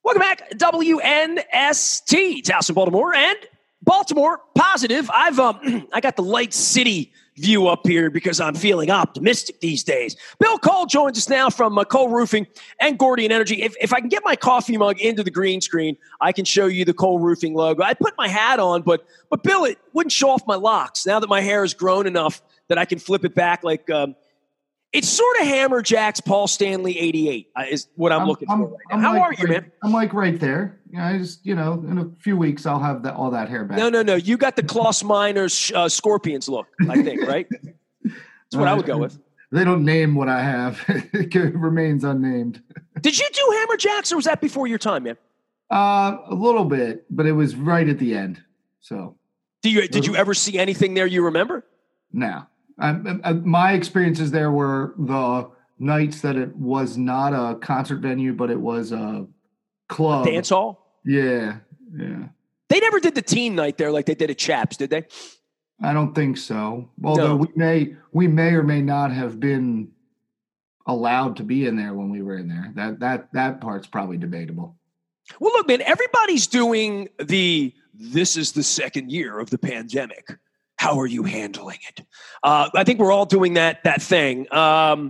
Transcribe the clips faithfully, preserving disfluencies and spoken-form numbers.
Welcome back, W N S T, Towson, Baltimore, and Baltimore positive. I've um, I got the Light City view up here because I'm feeling optimistic these days. Bill Cole joins us now from uh, Cole Roofing and Gordian Energy. If, if I can get my coffee mug into the green screen, I can show you the Cole Roofing logo. I put my hat on, but but Bill, it wouldn't show off my locks. Now that my hair has grown enough that I can flip it back like um, it's sort of Hammer Jack's Paul Stanley eighty-eight uh, is what I'm, I'm looking I'm, for right now. I'm How like are you, right, man? I'm like right there. You know, I just, you know, in a few weeks I'll have that all that hair back. No, no, no. You got the Klaus Miners uh, Scorpions look, I think, right? That's what uh, I would go with. They don't name what I have. It remains unnamed. Did you do Hammer Jacks, or was that before your time, man? Uh, a little bit, but it was right at the end. So, do you did you ever see anything there you remember? No. I, I, my experiences there were the nights that it was not a concert venue, but it was a club. A dance hall? Yeah, yeah. They never did the teen night there like they did at Chaps, did they? I don't think so. Although No. we may we may or may not have been allowed to be in there when we were in there. That that that part's probably debatable. Well, look, man, everybody's doing the this is the second year of the pandemic. How are you handling it? Uh, I think we're all doing that that thing. Um,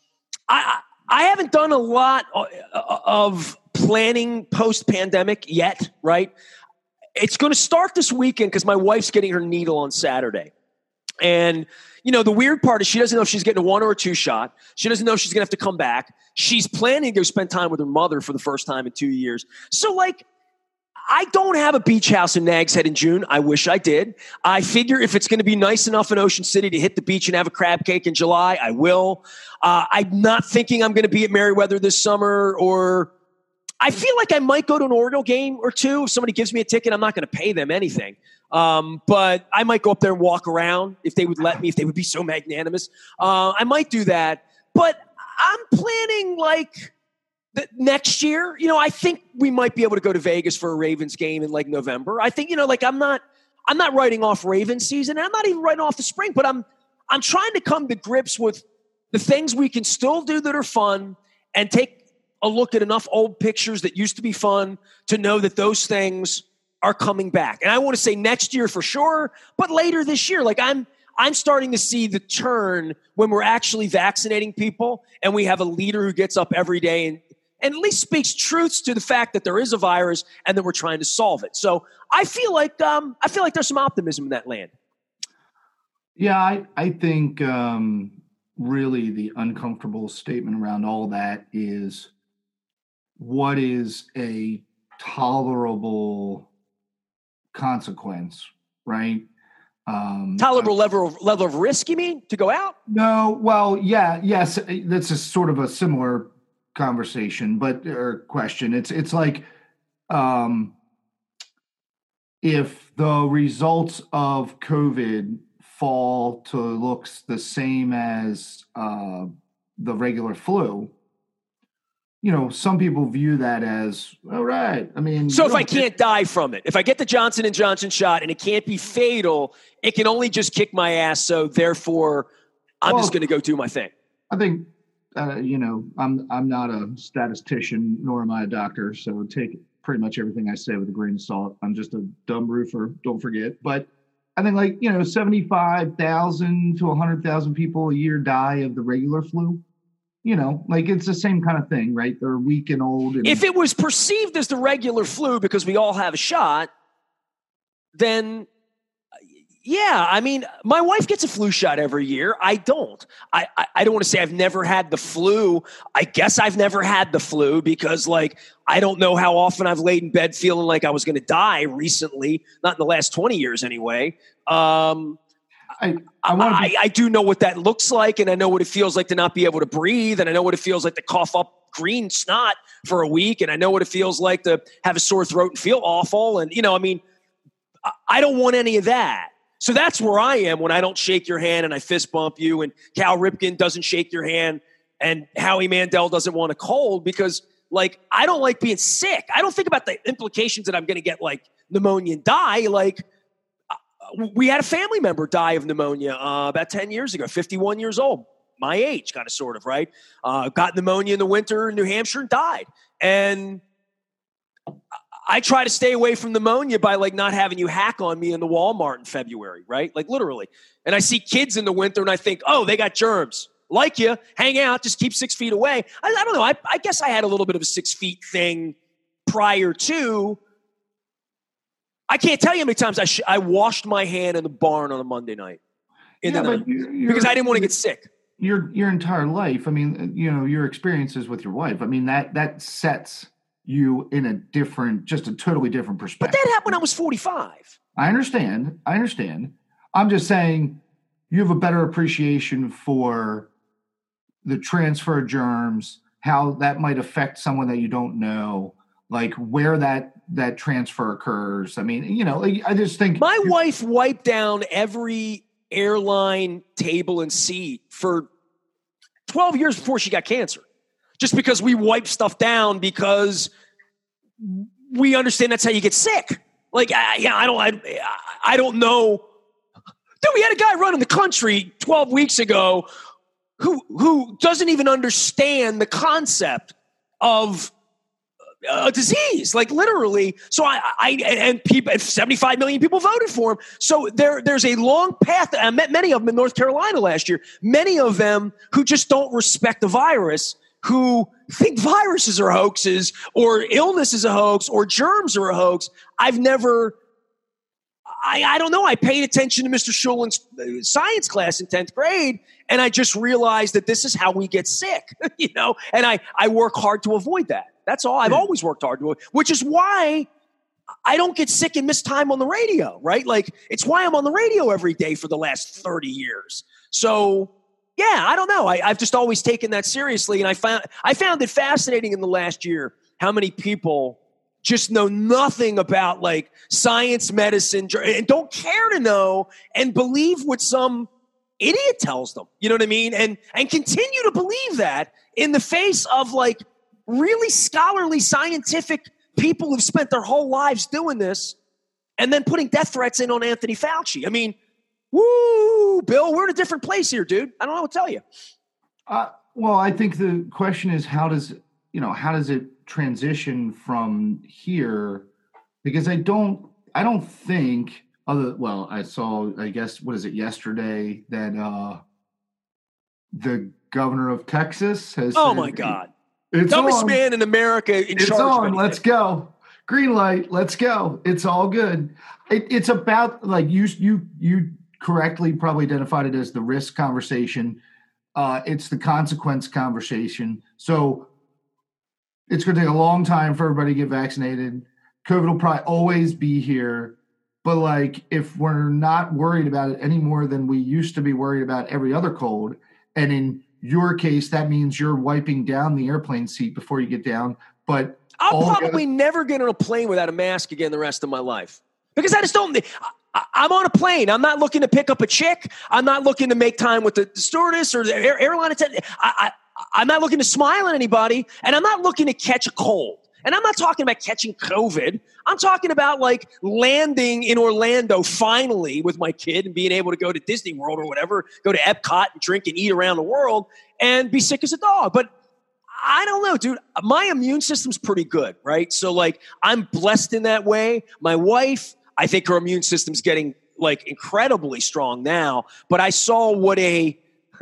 I I haven't done a lot of planning post-pandemic yet, right? It's going to start this weekend because my wife's getting her needle on Saturday. And, you know, the weird part is she doesn't know if she's getting a one or a two shot. She doesn't know if she's going to have to come back. She's planning to go spend time with her mother for the first time in two years. So, like, I don't have a beach house in Nags Head in June. I wish I did. I figure if it's going to be nice enough in Ocean City to hit the beach and have a crab cake in July, I will. Uh, I'm not thinking I'm going to be at Merriweather this summer, or I feel like I might go to an Oriole game or two. If somebody gives me a ticket, I'm not going to pay them anything. Um, but I might go up there and walk around if they would let me, if they would be so magnanimous. Uh, I might do that. But I'm planning like the next year. You know, I think we might be able to go to Vegas for a Ravens game in like November. I think, you know, like I'm not, I'm not writing off Ravens season. I'm not even writing off the spring, but I'm, I'm trying to come to grips with the things we can still do that are fun and take a look at enough old pictures that used to be fun to know that those things are coming back. And I want to say next year for sure, but later this year, like I'm, I'm starting to see the turn when we're actually vaccinating people and we have a leader who gets up every day and, and at least speaks truths to the fact that there is a virus and that we're trying to solve it. So I feel like, um, I feel like there's some optimism in that land. Yeah. I, I think, um, really the uncomfortable statement around all that is, what is a tolerable consequence, right? Um, tolerable level of, level of risk, you mean, to go out? No, well, yeah, yes, that's a sort of a similar conversation, but or question. It's it's like um, if the results of COVID fall to looks the same as uh, the regular flu. You know, some people view that as, all right. I mean, so if I can't die from it, if I get the Johnson and Johnson shot and it can't be fatal, it can only just kick my ass. So therefore, I'm well, just going to go do my thing. I think, uh, you know, I'm I'm not a statistician, nor am I a doctor. So take pretty much everything I say with a grain of salt. I'm just a dumb roofer. Don't forget. But I think like, you know, seventy-five thousand to one hundred thousand people a year die of the regular flu. You know, like it's the same kind of thing, right? They're weak and old. And if it was perceived as the regular flu because we all have a shot, then yeah, I mean, my wife gets a flu shot every year. I don't. I, I, I don't want to say I've never had the flu. I guess I've never had the flu because, like, I don't know how often I've laid in bed feeling like I was going to die recently, not in the last twenty years anyway. Um I, I, want I, be- I do know what that looks like, and I know what it feels like to not be able to breathe, and I know what it feels like to cough up green snot for a week, and I know what it feels like to have a sore throat and feel awful. And, you know, I mean, I, I don't want any of that. So that's where I am when I don't shake your hand and I fist bump you, and Cal Ripken doesn't shake your hand, and Howie Mandel doesn't want a cold because, like, I don't like being sick. I don't think about the implications that I'm going to get, like, pneumonia and die. Like, we had a family member die of pneumonia uh, about ten years ago, fifty-one years old, my age, kind of, sort of, right? Uh, got pneumonia in the winter in New Hampshire and died. And I try to stay away from pneumonia by like not having you hack on me in the Walmart in February, right? Like literally. And I see kids in the winter and I think, oh, they got germs. Like you, hang out, just keep six feet away. I, I don't know. I, I guess I had a little bit of a six feet thing prior to. I can't tell you how many times I sh- I washed my hand in the barn on a Monday night. In yeah, the, but you're, you're, because I didn't want to get sick. Your your entire life. I mean, you know, your experiences with your wife. I mean, that that sets you in a different, just a totally different perspective. But that happened when I was forty-five. I understand. I understand. I'm just saying you have a better appreciation for the transfer of germs, how that might affect someone that you don't know, like where that that transfer occurs. I mean, you know, I just think my wife wiped down every airline table and seat for twelve years before she got cancer, just because we wipe stuff down because we understand that's how you get sick. Like, I, yeah, I don't, I, I don't know. Dude, we had a guy running the country twelve weeks ago who who doesn't even understand the concept of a disease, like literally. So I, I and people, seventy-five million people voted for him. So there, there's a long path. I met many of them in North Carolina last year. Many of them who just don't respect the virus, who think viruses are hoaxes or illness is a hoax or germs are a hoax. I've never, I, I don't know. I paid attention to Mister Schulen's science class in tenth grade, and I just realized that this is how we get sick, you know, and I, I work hard to avoid that. That's all. I've always worked hard to avoid, which is why I don't get sick and miss time on the radio, right? Like, it's why I'm on the radio every day for the last thirty years. So, yeah, I don't know. I, I've just always taken that seriously, and I found I found it fascinating in the last year how many people just know nothing about like science, medicine, and don't care to know and believe what some idiot tells them. You know what I mean? And and continue to believe that in the face of like really scholarly, scientific people who've spent their whole lives doing this, and then putting death threats in on Anthony Fauci. I mean, woo, Bill, we're in a different place here, dude. I don't know what to tell you. Uh, well, I think the question is how does you know how does it transition from here? Because I don't, I don't think other. Well, I saw, I guess, what is it yesterday that uh, the governor of Texas has. Oh said, my God. It's Dumbest on. man in America in it's charge on. of Let's go. Green light. Let's go. It's all good. It, it's about like you you you correctly probably identified it as the risk conversation. Uh, it's the consequence conversation. So it's going to take a long time for everybody to get vaccinated. COVID will probably always be here. But like if we're not worried about it any more than we used to be worried about every other cold, and in your case, that means you're wiping down the airplane seat before you get down. But I'll probably gotta- never get on a plane without a mask again the rest of my life because I just don't. I, I'm on a plane. I'm not looking to pick up a chick. I'm not looking to make time with the stewardess or the air, airline attendant. I, I, I'm not looking to smile at anybody, and I'm not looking to catch a cold. And I'm not talking about catching COVID. I'm talking about like landing in Orlando finally with my kid and being able to go to Disney World or whatever, go to Epcot and drink and eat around the world and be sick as a dog. But I don't know, dude. My immune system's pretty good, right? So like I'm blessed in that way. My wife, I think her immune system's getting like incredibly strong now. But I saw what a,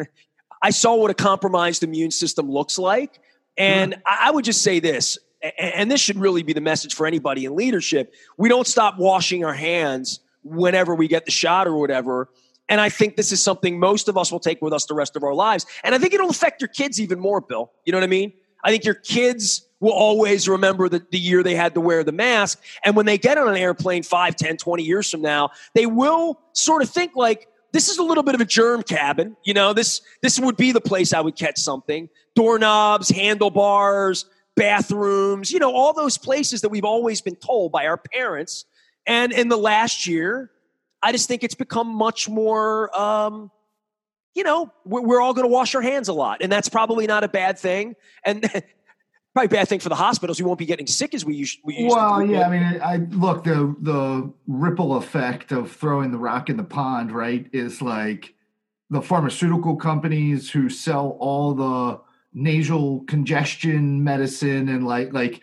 I saw what a compromised immune system looks like. And mm. I would just say this. And this should really be the message for anybody in leadership. We don't stop washing our hands whenever we get the shot or whatever. And I think this is something most of us will take with us the rest of our lives. And I think it'll affect your kids even more, Bill. You know what I mean? I think your kids will always remember the, the year they had to wear the mask. And when they get on an airplane five, ten, twenty years from now, they will sort of think like, this is a little bit of a germ cabin. You know, this, this would be the place I would catch something. Doorknobs, handlebars, bathrooms, you know, all those places that we've always been told by our parents. And in the last year, I just think it's become much more, um, you know, we're, we're all going to wash our hands a lot. And that's probably not a bad thing. And probably a bad thing for the hospitals. We won't be getting sick as we used, we used well, to. Well, yeah, I mean, I look, the the ripple effect of throwing the rock in the pond, right, is like the pharmaceutical companies who sell all the nasal congestion medicine and like like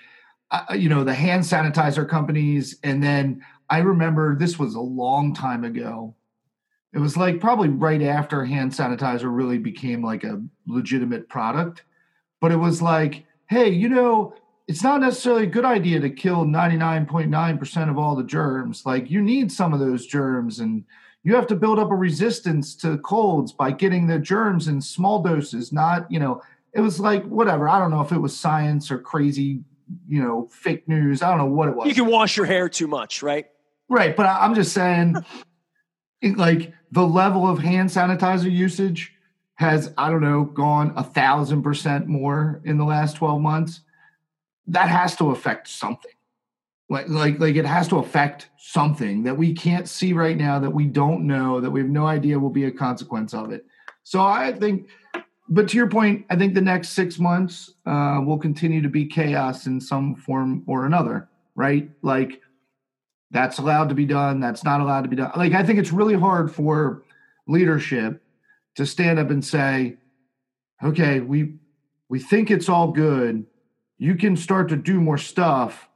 uh, you know, the hand sanitizer companies. And then I remember this was a long time ago. It was like probably right after hand sanitizer really became like a legitimate product. But it was like, hey, you know, it's not necessarily a good idea to kill ninety-nine point nine percent of all the germs. Like you need some of those germs, and you have to build up a resistance to colds by getting the germs in small doses, not, you know, it was like, whatever. I don't know if it was science or crazy, you know, fake news. I don't know what it was. You can wash your hair too much, right? Right. But I, I'm just saying, it, like the level of hand sanitizer usage has, I don't know, gone a thousand percent more in the last twelve months. That has to affect something. Like, like, like it has to affect something that we can't see right now, that we don't know, that we have no idea will be a consequence of it. So I think, but to your point, I think the next six months uh, will continue to be chaos in some form or another, right? Like that's allowed to be done. That's not allowed to be done. Like, I think it's really hard for leadership to stand up and say, okay, we, we think it's all good. You can start to do more stuff,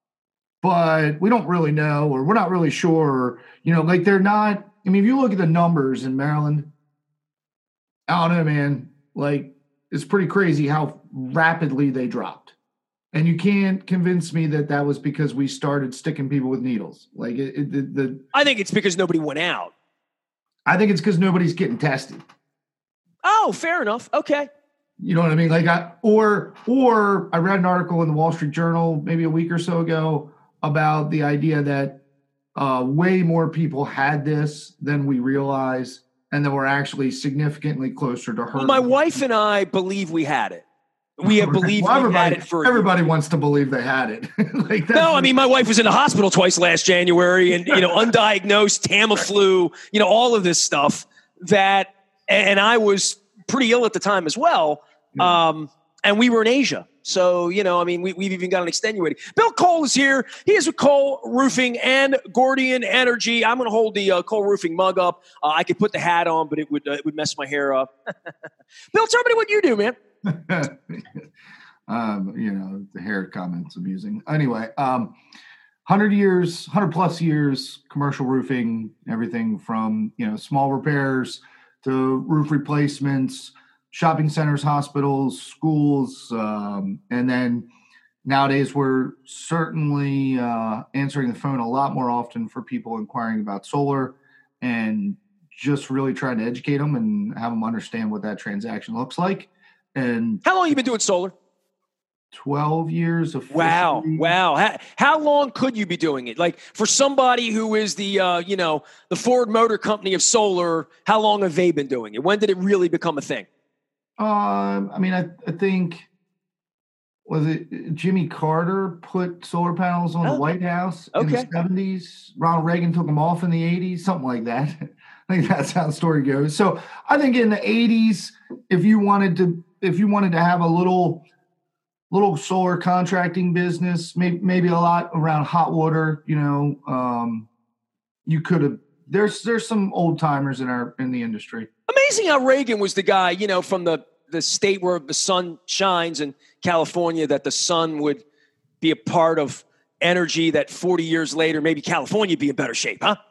but we don't really know, or we're not really sure. Or, you know, like they're not, I mean, if you look at the numbers in Maryland, I don't know, man, like it's pretty crazy how rapidly they dropped. And you can't convince me that that was because we started sticking people with needles. Like it, it, the, the, I think it's because nobody went out. I think it's because nobody's getting tested. Oh, fair enough. Okay. You know what I mean? Like I, or, or I read an article in the Wall Street Journal maybe a week or so ago about the idea that uh, way more people had this than we realize, and that we're actually significantly closer to her. Well, my wife and I believe we had it. We have believed well, we had it for everybody wants to believe they had it. Like that's no, I mean my wife was in the hospital twice last January, and you know, undiagnosed Tamiflu, you know, all of this stuff that, and I was pretty ill at the time as well. Um, and we were in Asia. So, you know, I mean, we, we've even got an extenuating. Bill Cole is here. He is with Cole Roofing and Gordian Energy. I'm going to hold the uh, Cole Roofing mug up. Uh, I could put the hat on, but it would uh, it would mess my hair up. Bill, tell me what you do, man. um, you know, the hair comment's amusing. Anyway, um, one hundred years, one hundred plus years, commercial roofing, everything from, you know, small repairs to roof replacements, shopping centers, hospitals, schools, um, and then nowadays we're certainly uh, answering the phone a lot more often for people inquiring about solar, and just really trying to educate them and have them understand what that transaction looks like. And how long have you been doing solar? twelve years officially. Wow. Wow. How, how long could you be doing it? Like for somebody who is the, uh, you know, the Ford Motor Company of solar, how long have they been doing it? When did it really become a thing? Um, I mean, I, I think, was it Jimmy Carter put solar panels on oh, the White House in okay. the seventies? Ronald Reagan took them off in the eighties, something like that. I think that's how the story goes. So I think in the eighties, if you wanted to, if you wanted to have a little, little solar contracting business, maybe, maybe a lot around hot water, you know, um, you could have, there's, there's some old timers in our, in the industry. Amazing how Reagan was the guy, you know, from the, the state where the sun shines in California, that the sun would be a part of energy that forty years later, maybe California would be in better shape, huh?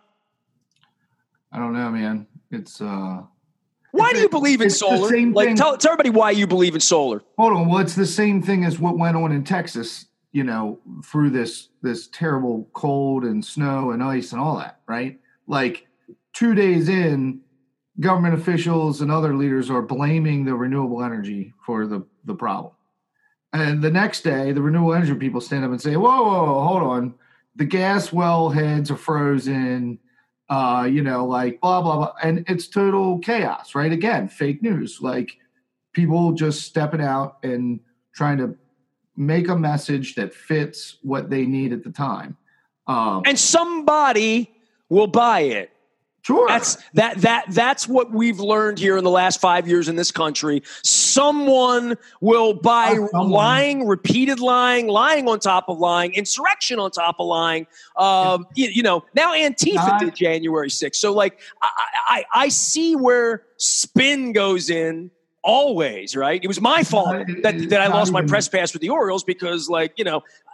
I don't know, man. It's, uh, why it's, do you believe in solar? Like, tell, tell everybody why you believe in solar. Hold on. Well, it's the same thing as what went on in Texas, you know, through this, this terrible cold and snow and ice and all that, right? Like two days in, government officials and other leaders are blaming the renewable energy for the, the problem. And the next day, the renewable energy people stand up and say, whoa, whoa, whoa, hold on. The gas well heads are frozen, uh, you know, like blah, blah, blah. And it's total chaos, right? Again, fake news, like people just stepping out and trying to make a message that fits what they need at the time. Um, and somebody will buy it. Sure. That's that that that's what we've learned here in the last five years in this country. Someone will buy oh, lying, repeated lying, lying on top of lying, insurrection on top of lying. Um, you, you know, now Antifa Not, did January sixth. So like I, I I see where spin goes in always, right? It was my fault that, that I lost my press pass with the Orioles because like, you know,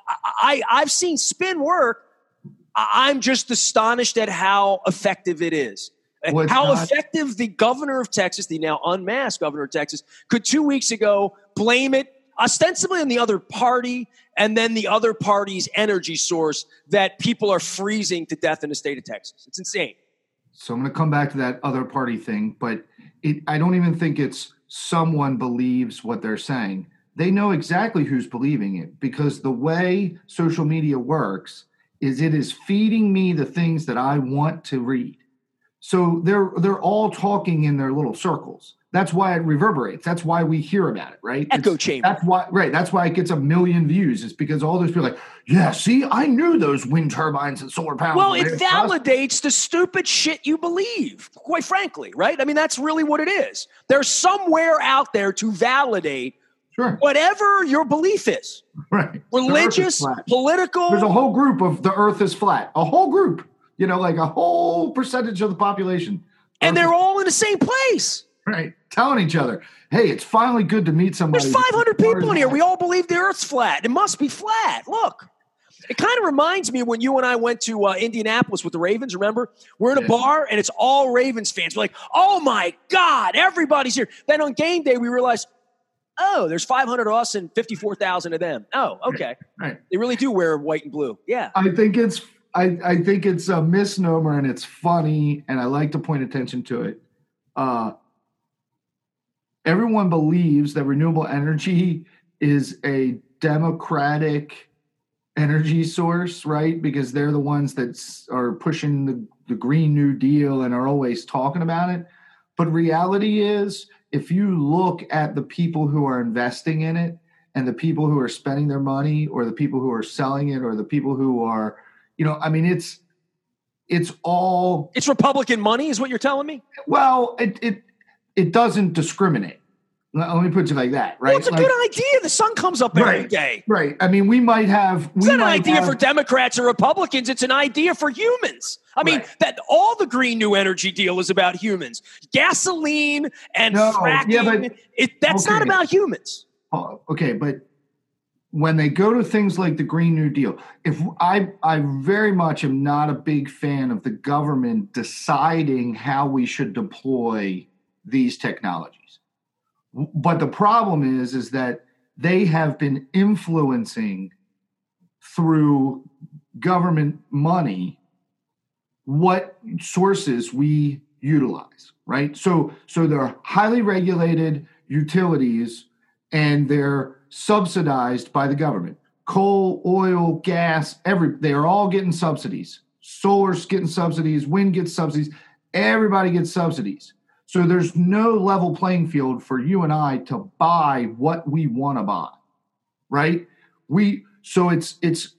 I, I've seen spin work. I'm just astonished at how effective it is. Well, how not- effective the governor of Texas, the now unmasked governor of Texas, could two weeks ago blame it ostensibly on the other party and then the other party's energy source that people are freezing to death in the state of Texas. It's insane. So I'm going to come back to that other party thing, but it, I don't even think it's someone believes what they're saying. They know exactly who's believing it, because the way social media works is it is feeding me the things that I want to read. So they're they're all talking in their little circles. That's why it reverberates. That's why we hear about it, right? Echo it's, chamber. That's why, right? That's why it gets a million views. It's because all those people are like, yeah, see, I knew those wind turbines and solar panels. Well, it validates the stupid shit you believe, quite frankly, right? I mean, that's really what it is. There's somewhere out there to validate sure. whatever your belief is. Right. Religious, political. There's a whole group of the earth is flat. A whole group, you know, like a whole percentage of the population. And earth they're is, all in the same place. Right. Telling each other, hey, it's finally good to meet somebody. There's five hundred people in here. We all believe the earth's flat. It must be flat. Look. It kind of reminds me of when you and I went to uh, Indianapolis with the Ravens, remember? We're in a yeah. bar, and it's all Ravens fans. We're like, oh, my God, everybody's here. Then on game day, we realized, oh, there's five hundred of us and fifty-four thousand of them. Oh, okay. Right. They really do wear white and blue. Yeah. I think it's I, I think it's a misnomer, and it's funny, and I like to point attention to it. Uh, everyone believes that renewable energy is a democratic energy source, right? Because they're the ones that are pushing the, the Green New Deal and are always talking about it. But reality is, if you look at the people who are investing in it and the people who are spending their money, or the people who are selling it, or the people who are, you know, I mean, it's it's all it's Republican money, is what you're telling me? Well, it it it doesn't discriminate. Let me put it like that, right? Well, it's a like, good idea. The sun comes up every right, day. Right. I mean, we might have. It's we not an might idea have, for Democrats or Republicans. It's an idea for humans. I mean, right. that all the Green New Energy deal is about humans. Gasoline and No, fracking, yeah, but- it, that's okay. not about humans. Oh, okay, but when they go to things like the Green New Deal, if I I very much am not a big fan of the government deciding how we should deploy these technologies. But the problem is, is that they have been influencing through government money what sources we utilize, right? So, so they're highly regulated utilities, and they're subsidized by the government. Coal, oil, gas, every they are all getting subsidies. Solar's getting subsidies, wind gets subsidies, everybody gets subsidies. So there's no level playing field for you and I to buy what we want to buy, right? We so it's it's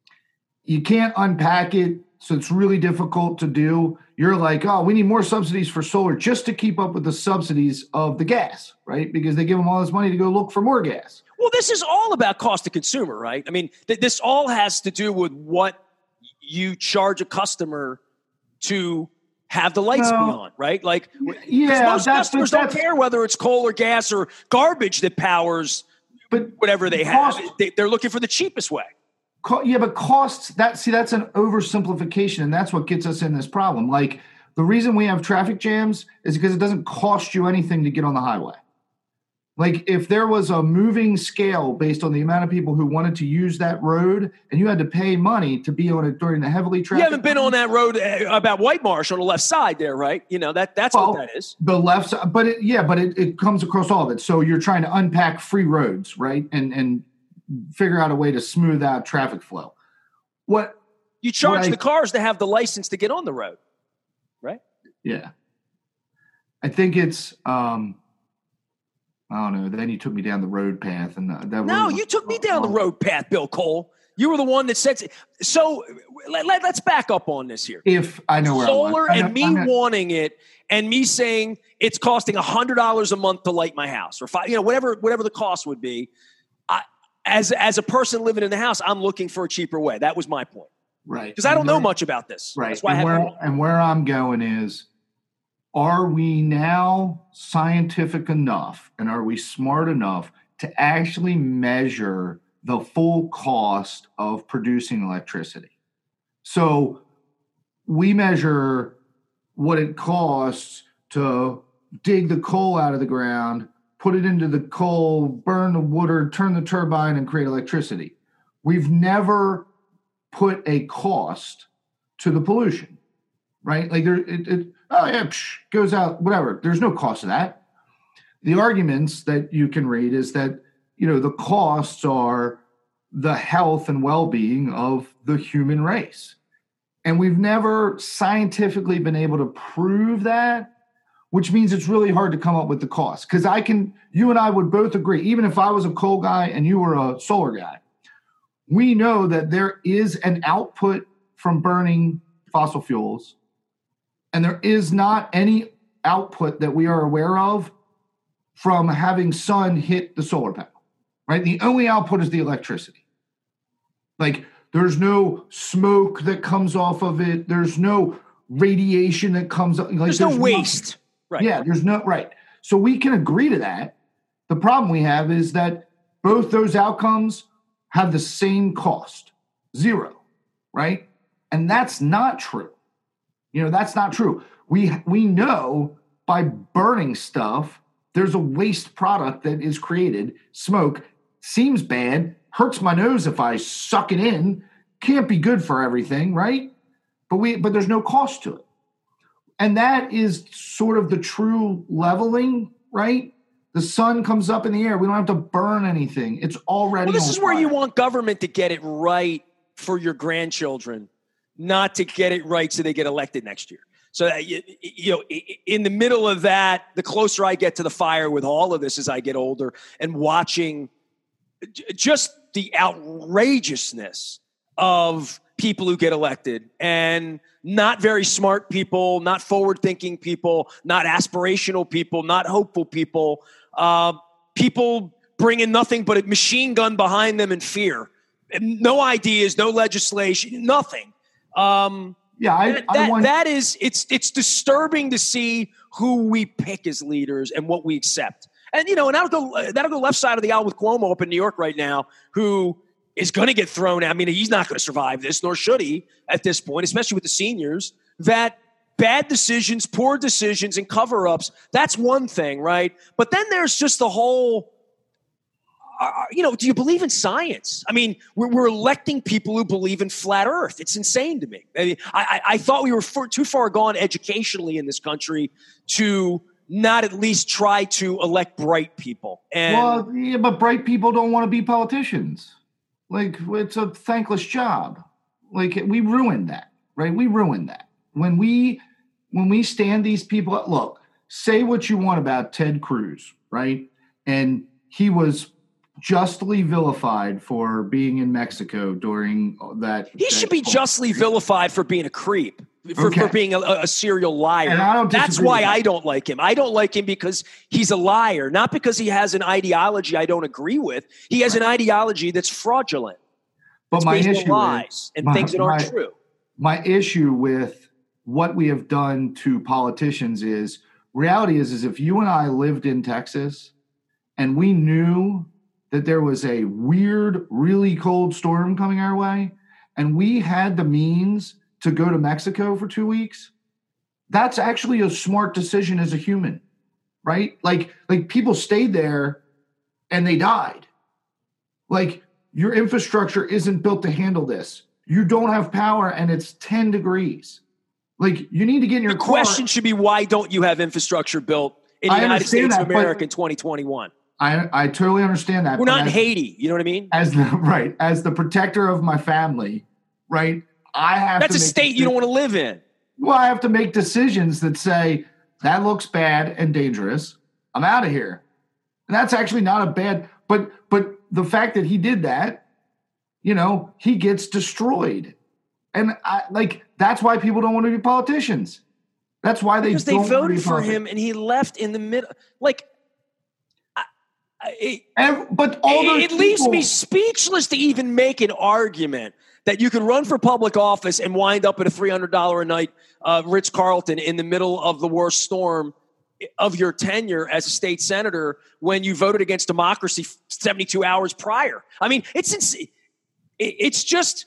you can't unpack it, so it's really difficult to do. You're like, oh, we need more subsidies for solar just to keep up with the subsidies of the gas, right? Because they give them all this money to go look for more gas. Well, this is all about cost to consumer, right? I mean, th- this all has to do with what you charge a customer to have the lights No. be on, right? Like, Yeah, most that's- customers but don't that's- care whether it's coal or gas or garbage that powers But whatever they have. cost- They, they're looking for the cheapest way. Co- yeah, but costs, that see, that's an oversimplification, and that's what gets us in this problem. Like, the reason we have traffic jams is because it doesn't cost you anything to get on the highway. Like, if there was a moving scale based on the amount of people who wanted to use that road, and you had to pay money to be on it during the heavily traffic. You haven't been on that road uh, about White Marsh on the left side there, right? You know, that that's Well, what that is. The left side, but it, yeah, but it, it comes across all of it. So you're trying to unpack free roads, right? And and figure out a way to smooth out traffic flow. What You charge what I- the cars to have the license to get on the road, right? Yeah. I think it's, um, I don't know. Then you took me down the road path. and that No, road you was- took me down the road path, Bill Cole. You were the one that said so. Let, let, let's back up on this here. If I know where Solar I want. and me I'm not- wanting it, and me saying it's costing a hundred dollars a month to light my house, or five, you know, whatever whatever the cost would be. I, as as a person living in the house, I'm looking for a cheaper way. That was my point, right. because I don't And know where- much about this. Right. That's why I and, have where, no- and where I'm going is, are we now scientific enough and are we smart enough to actually measure the full cost of producing electricity. So we measure what it costs to dig the coal out of the ground, put it into the coal, burn the water, turn the turbine, and create electricity. We've never put a cost to the pollution, right? Like there, it, it oh yeah, psh, goes out, whatever. There's no cost to that. The arguments that you can read is that, you know, the costs are the health and well-being of the human race. And we've never scientifically been able to prove that, which means it's really hard to come up with the cost. Because I can, you and I would both agree, even if I was a coal guy and you were a solar guy, we know that there is an output from burning fossil fuels, and there is not any output that we are aware of from having sun hit the solar panel, right? The only output is the electricity. Like, there's no smoke that comes off of it. There's no radiation that comes up. Like, there's, there's no waste. Nothing. Right. Yeah, there's no, right. So we can agree to that. The problem we have is that both those outcomes have the same cost, zero, right? And that's not true. You know, that's not true. We we know by burning stuff, there's a waste product that is created. Smoke seems bad, hurts my nose if I suck it in, can't be good for everything, right? But we but there's no cost to it. And that is sort of the true leveling, right? The sun comes up in the air. We don't have to burn anything. It's already Well, this is where fire. you want government to get it right for your grandchildren, not to get it right so they get elected next year. So, that, you, you know, in the middle of that, the closer I get to the fire with all of this as I get older and watching just the outrageousness of people who get elected and not very smart people, not forward-thinking people, not aspirational people, not hopeful people, uh, people bringing nothing but a machine gun behind them and fear. No ideas, no legislation, nothing. Um, yeah, I, that, I that, want- that is, it's, it's disturbing to see who we pick as leaders and what we accept. And, you know, and that'll go, that'll go left side of the aisle with Cuomo up in New York right now, who is going to get thrown out. I mean, he's not going to survive this, nor should he at this point, especially with the seniors, that bad decisions, poor decisions, and cover-ups, that's one thing, right? But then there's just the whole, uh, you know, do you believe in science? I mean, we're, we're electing people who believe in flat Earth. It's insane to me. I, mean, I, I thought we were for, too far gone educationally in this country to not at least try to elect bright people. And well, yeah, but bright people don't want to be politicians. Like, it's a thankless job. Like, we ruined that, right? We ruined that. When we when we stand these people up, look, say what you want about Ted Cruz, right? And he was justly vilified for being in Mexico during that. He that should be point. justly vilified for being a creep, for, Okay. for being a, a serial liar. And I don't That's disagree why with that. I don't like him. I don't like him because he's a liar, not because he has an ideology I don't agree with. He has an ideology that's fraudulent. But It's my based on issue lies is, and my- things that aren't my- true. My issue with what we have done to politicians is, reality is, is if you and I lived in Texas and we knew that there was a weird, really cold storm coming our way, and we had the means to go to Mexico for two weeks, that's actually a smart decision as a human, right? Like, like people stayed there and they died. Like, your infrastructure isn't built to handle this. You don't have power and it's ten degrees. Like, you need to get in your The car. question should be, why don't you have infrastructure built in the I United understand States that, of but- America in twenty twenty-one? I, I totally understand that. We're but not in as, Haiti. You know what I mean? as the right as the protector of my family, right? I have That's to a make state you don't want to live in. Well, I have to make decisions that say that looks bad and dangerous. I'm out of here. And that's actually not a bad, but but the fact that he did that, you know, he gets destroyed. And I like that's why people don't want to be politicians. That's why they Because they don't want to voted be for politicians. him and he left in the middle. Like, I, I, it, And, but all those it leaves people- me speechless to even make an argument that you can run for public office and wind up at a three hundred dollars a night uh, Ritz-Carlton in the middle of the worst storm of your tenure as a state senator when you voted against democracy seventy-two hours prior. I mean, it's it's just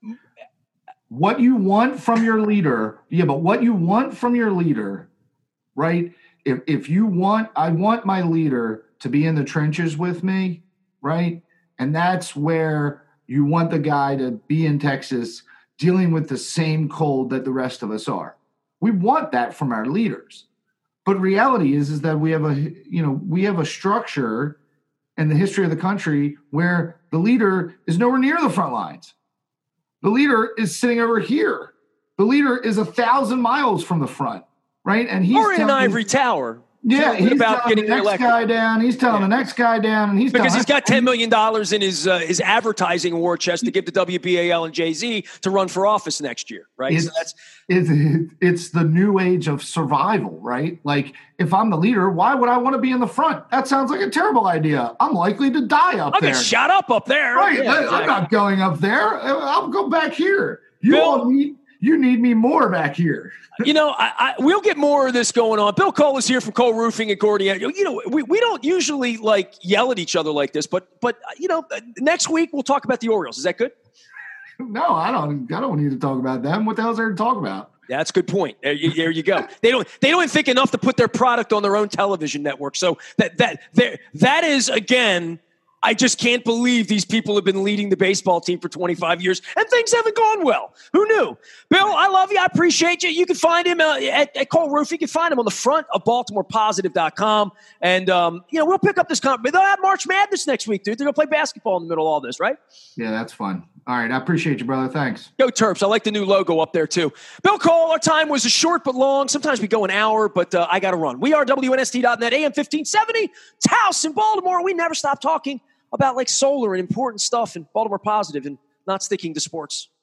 what you want from your leader. Yeah, but what you want from your leader, right? If if you want, I want my leader to be in the trenches with me, right? And that's where you want the guy to be in Texas dealing with the same cold that the rest of us are. We want that from our leaders. But reality is, is that we have a, you know, we have a structure in the history of the country where the leader is nowhere near the front lines. The leader is sitting over here. The leader is a thousand miles from the front, right? And he's or in an ivory tower. Yeah, he's about telling getting the next elected. guy down. He's telling yeah. the next guy down, and he's because telling he's got ten million dollars in his uh, his advertising war chest to give to W B A L and Jay-Z to run for office next year, right? It's, so that's it's, it's the new age of survival, right? Like, if I'm the leader, why would I want to be in the front? That sounds like a terrible idea. I'm likely to die up I'll there. Get shot up up there, right? Yeah, I, exactly. I'm not going up there. I'll go back here. You Bill, all need you need me more back here. You know, I, I, we'll get more of this going on. Bill Cole is here from Cole Roofing and Gordian. You know, we, we don't usually like yell at each other like this, but but you know, next week we'll talk about the Orioles. Is that good? No, I don't. I don't need to talk about them. What the hell is there to talk about? Yeah, that's a good point. There you, there you go. They don't they don't think enough to put their product on their own television network. So that that that that is again. I just can't believe these people have been leading the baseball team for twenty-five years and things haven't gone well. Who knew? Bill, I love you. I appreciate you. You can find him uh, at, at Cole Roof. You can find him on the front of Baltimore Positive dot com. And, um, you know, we'll pick up this. Con- They'll have March Madness next week, dude. They're going to play basketball in the middle of all this, right? Yeah, that's fun. All right. I appreciate you, brother. Thanks. Go Terps. I like the new logo up there, too. Bill Cole, our time was a short but long. Sometimes we go an hour, but uh, I got to run. We are W N S T dot net, A M fifteen seventy. Taos in Baltimore. We never stop talking about like solar and important stuff and Baltimore Positive and not sticking to sports.